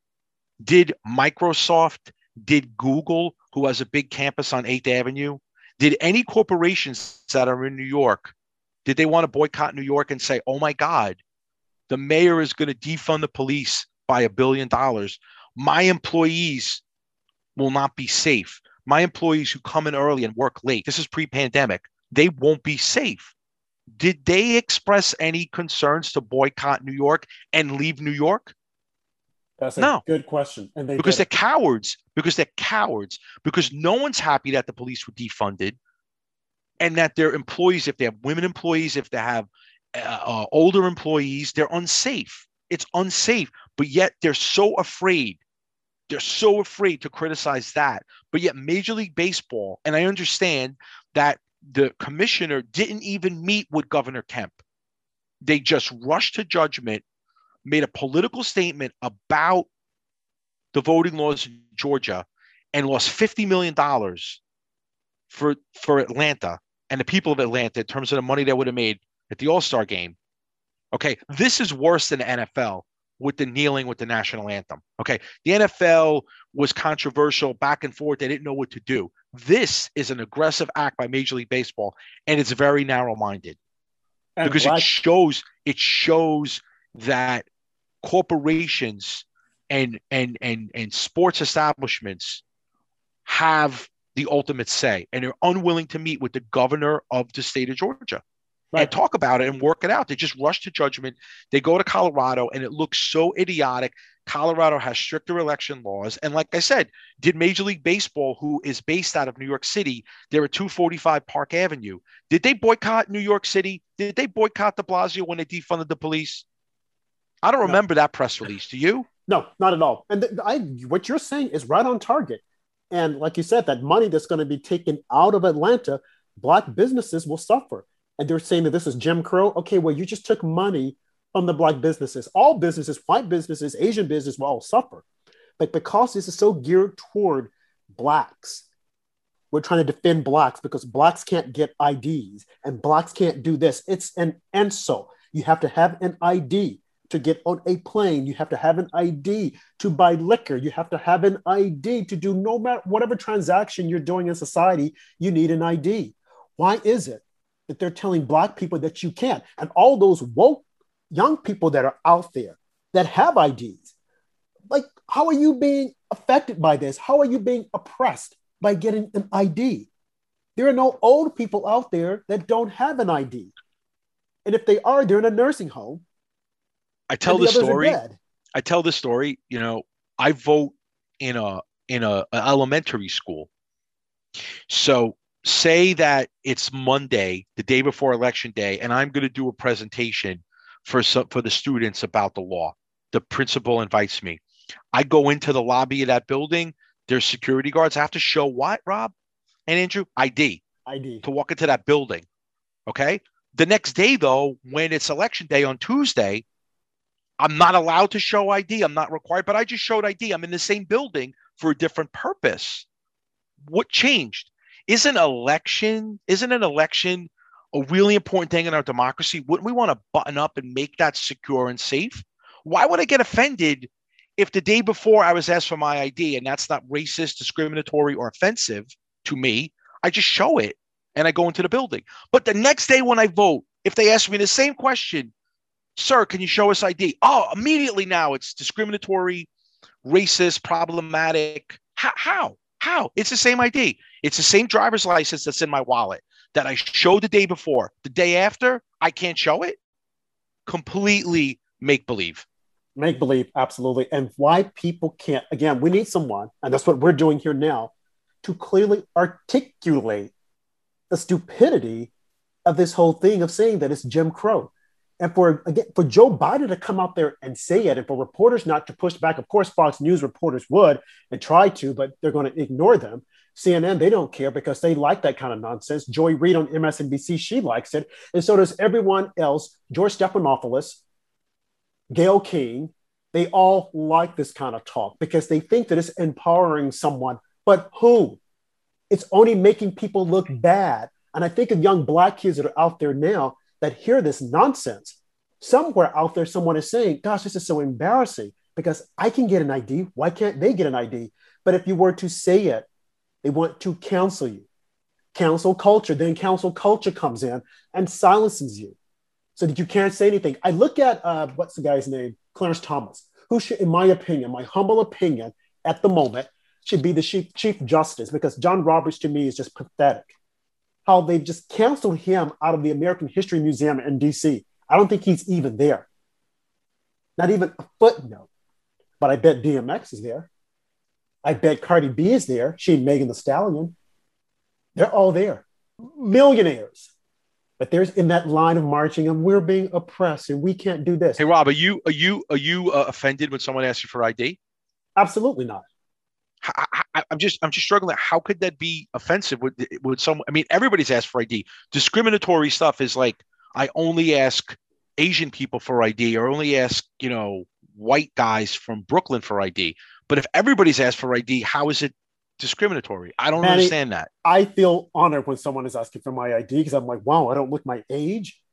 did Microsoft, did Google, who has a big campus on eighth Avenue, did any corporations that are in New York, did they want to boycott New York and say, oh my God, the mayor is going to defund the police by a billion dollars. My employees will not be safe. My employees who come in early and work late, this is pre-pandemic, they won't be safe. Did they express any concerns to boycott New York and leave New York? That's a no. good question. And they because did. they're cowards, because they're cowards, because no one's happy that the police were defunded and that their employees, if they have women employees, if they have uh, uh, older employees, they're unsafe. It's unsafe, but yet they're so afraid. They're so afraid to criticize that. But yet Major League Baseball, and I understand that the commissioner didn't even meet with Governor Kemp. They just rushed to judgment, made a political statement about the voting laws in Georgia, and lost fifty million dollars for, for Atlanta and the people of Atlanta in terms of the money they would have made at the All-Star game. Okay, this is worse than the N F L with the kneeling with the national anthem. Okay, the N F L was controversial back and forth. They didn't know what to do. This is an aggressive act by Major League Baseball, and it's very narrow-minded and because like- it shows it shows that corporations and and and and sports establishments have the ultimate say, and they're unwilling to meet with the governor of the state of Georgia. Right. And talk about it and work it out. They just rush to judgment. They go to Colorado, and it looks so idiotic. Colorado has stricter election laws. And like I said, did Major League Baseball, who is based out of New York City, they're at two forty-five Park Avenue. Did they boycott New York City? Did they boycott de Blasio when they defunded the police? I don't remember no. that press release. Do you? No, not at all. And th- I, what you're saying is right on target. And like you said, that money that's going to be taken out of Atlanta, Black businesses will suffer. And they're saying that this is Jim Crow. Okay, well, you just took money from the Black businesses. All businesses, white businesses, Asian business will all suffer. But because this is so geared toward Blacks, we're trying to defend Blacks because Blacks can't get I Ds and Blacks can't do this. It's an insult. You have to have an I D to get on a plane. You have to have an I D to buy liquor. You have to have an I D to do no matter whatever transaction you're doing in society, you need an I D. Why is it that they're telling Black people that you can't? And all those woke young people that are out there that have I Ds, like, how are you being affected by this? How are you being oppressed by getting an I D? There are no old people out there that don't have an I D. And if they are, they're in a nursing home. I tell the the story. dead. I tell the story. You know, I vote in a in a, a elementary school. So say that it's Monday, the day before election day, and I'm going to do a presentation for some for the students about the law. The principal invites me. I go into the lobby of that building. There's security guards. I have to show what, Rob and Andrew? I D. I D. To walk into that building. Okay. The next day, though, when it's election day on Tuesday, I'm not allowed to show I D. I'm not required, but I just showed I D. I'm in the same building for a different purpose. What changed? Isn't election, isn't an election a really important thing in our democracy? Wouldn't we want to button up and make that secure and safe? Why would I get offended if the day before I was asked for my I D and that's not racist, discriminatory, or offensive to me? I just show it and I go into the building. But the next day when I vote, if they ask me the same question, sir, can you show us I D? Oh, immediately now it's discriminatory, racist, problematic. How? How? How? It's the same I D. It's the same driver's license that's in my wallet that I showed the day before. The day after, I can't show it? Completely make believe. Make believe, absolutely. And why people can't, again, we need someone, and that's what we're doing here now, to clearly articulate the stupidity of this whole thing of saying that it's Jim Crow. And for again, for Joe Biden to come out there and say it, and for reporters not to push back, of course, Fox News reporters would and try to, but they're going to ignore them. C N N, they don't care because they like that kind of nonsense. Joy Reid on M S N B C, she likes it. And so does everyone else. George Stephanopoulos, Gayle King, they all like this kind of talk because they think that it's empowering someone. But who? It's only making people look bad. And I think of young Black kids that are out there now that hear this nonsense. Somewhere out there, someone is saying, gosh, this is so embarrassing because I can get an I D. Why can't they get an I D? But if you were to say it, they want to cancel you. Cancel culture. Then cancel culture comes in and silences you so that you can't say anything. I look at, uh, what's the guy's name? Clarence Thomas, who should, in my opinion, my humble opinion at the moment, should be the chief, chief justice because John Roberts to me is just pathetic. How they've just canceled him out of the American History Museum in D C. I don't think he's even there. Not even a footnote. But I bet D M X is there. I bet Cardi B is there. She and Megan Thee Stallion. They're all there. Millionaires. But there's in that line of marching and we're being oppressed and we can't do this. Hey, Rob, are you are you are you uh, offended when someone asks you for I D? Absolutely not. I, I, I'm just I'm just struggling. How could that be offensive? Would would someone? I mean, everybody's asked for I D. Discriminatory stuff is like I only ask Asian people for I D, or only ask you know white guys from Brooklyn for I D. But if everybody's asked for I D, how is it discriminatory? I don't Manny, understand that. I feel honored when someone is asking for my I D because I'm like, wow, I don't look my age.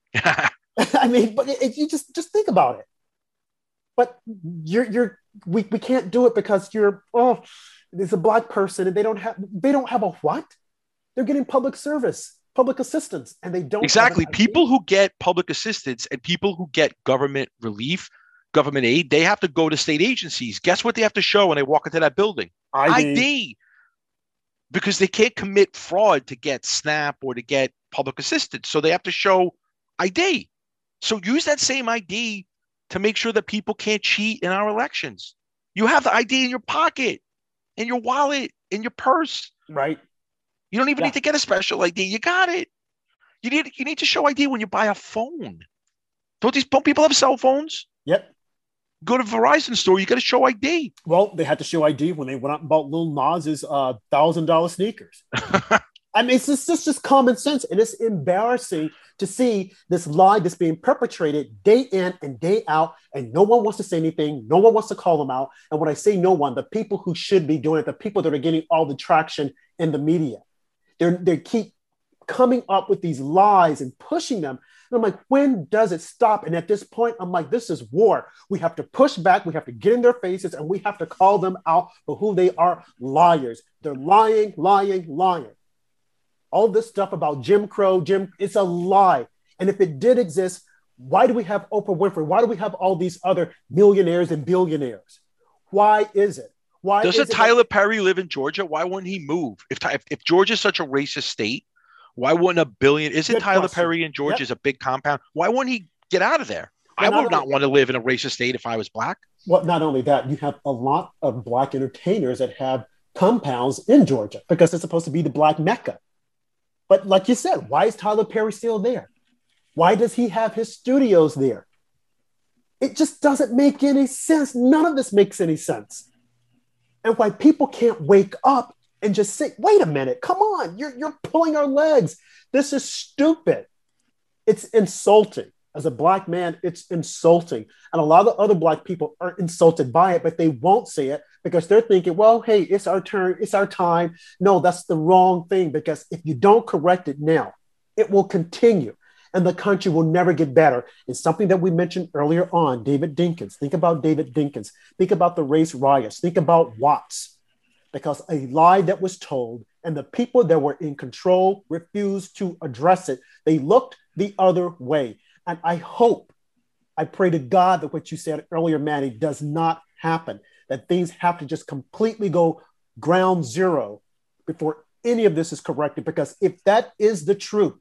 I mean, but it, it, you just just think about it. But you're you're we, we can't do it because you're oh there's a Black person and they don't have they don't have a what? They're getting public service, public assistance, and they don't exactly people who get public assistance and people who get government relief, government aid, they have to go to state agencies. Guess what they have to show when they walk into that building? I D. I D. Because they can't commit fraud to get SNAP or to get public assistance. So they have to show I D. So use that same I D to make sure that people can't cheat in our elections. You have the I D in your pocket, in your wallet, in your purse. Right. You don't even yeah. need to get a special I D. You got it. You need you need to show I D when you buy a phone. Don't these don't people have cell phones? Yep. Go to Verizon store, you got to show I D. Well, they had to show I D when they went out and bought Lil Nas's uh, one thousand dollars sneakers. I mean, it's just, it's just common sense. And it's embarrassing to see this lie that's being perpetrated day in and day out. And no one wants to say anything. No one wants to call them out. And when I say no one, the people who should be doing it, the people that are getting all the traction in the media, they're, they keep coming up with these lies and pushing them. And I'm like, when does it stop? And at this point, I'm like, this is war. We have to push back. We have to get in their faces and we have to call them out for who they are, liars. They're lying, lying, lying. All this stuff about Jim Crow, Jim, it's a lie. And if it did exist, why do we have Oprah Winfrey? Why do we have all these other millionaires and billionaires? Why is it? Why Doesn't is it Tyler that, Perry live in Georgia? Why wouldn't he move? If, if if Georgia's such a racist state, why wouldn't a billion? Isn't Good Tyler question. Perry in Georgia Yep. is a big compound? Why wouldn't he get out of there? Well, I not would not only- want to live in a racist state if I was black. well, not only that, you have a lot of black entertainers that have compounds in Georgia because it's supposed to be the black Mecca. But like you said, why is Tyler Perry still there? Why does he have his studios there? It just doesn't make any sense. None of this makes any sense. And why people can't wake up and just say, wait a minute, come on, you're, you're pulling our legs. This is stupid. It's insulting. As a black man, it's insulting. And a lot of other black people are insulted by it, but they won't say it because they're thinking, well, hey, it's our turn, it's our time. No, that's the wrong thing, because if you don't correct it now, it will continue and the country will never get better. It's something that we mentioned earlier on, David Dinkins. Think about David Dinkins. Think about the race riots. Think about Watts, because a lie that was told and the people that were in control refused to address it. They looked the other way. And I hope, I pray to God that what you said earlier, Manny, does not happen, that things have to just completely go ground zero before any of this is corrected. Because if that is the truth,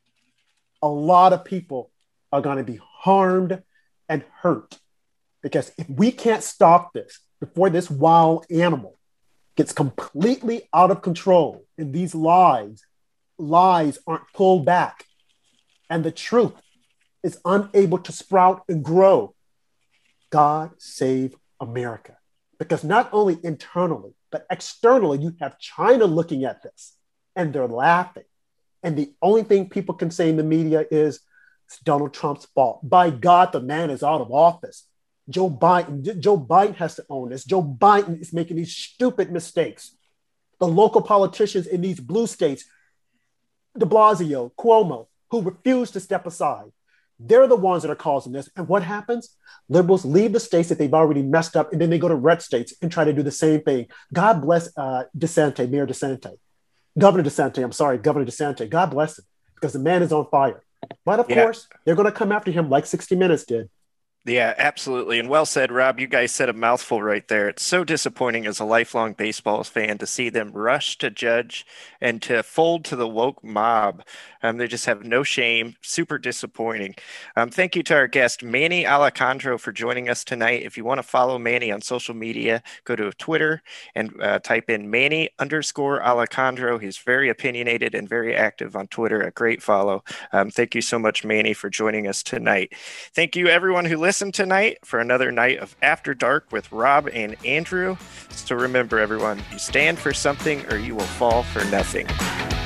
a lot of people are going to be harmed and hurt. Because if we can't stop this before this wild animal gets completely out of control and these lies, lies aren't pulled back and the truth is unable to sprout and grow, God save America. Because not only internally, but externally, you have China looking at this and they're laughing. And the only thing people can say in the media is it's Donald Trump's fault. By God, the man is out of office. Joe Biden, Joe Biden has to own this. Joe Biden is making these stupid mistakes. The local politicians in these blue states, de Blasio, Cuomo, who refuse to step aside, they're the ones that are causing this. And what happens? Liberals leave the states that they've already messed up, and then they go to red states and try to do the same thing. God bless uh, DeSantis, Mayor DeSantis, Governor DeSantis, I'm sorry, Governor DeSantis. God bless him, because the man is on fire. But of Yeah. course, they're going to come after him like sixty minutes did. Yeah, absolutely. And well said, Rob. You guys said a mouthful right there. It's so disappointing as a lifelong baseball fan to see them rush to judge and to fold to the woke mob. Um, they just have no shame. Super disappointing. Um, thank you to our guest, Manny Alejandro, for joining us tonight. If you want to follow Manny on social media, go to Twitter and uh, type in Manny underscore Alejandro. He's very opinionated and very active on Twitter. A great follow. Um, thank you so much, Manny, for joining us tonight. Thank you, everyone who listened tonight, for another night of After Dark with Rob and Andrew. So remember, everyone, you stand for something or you will fall for nothing.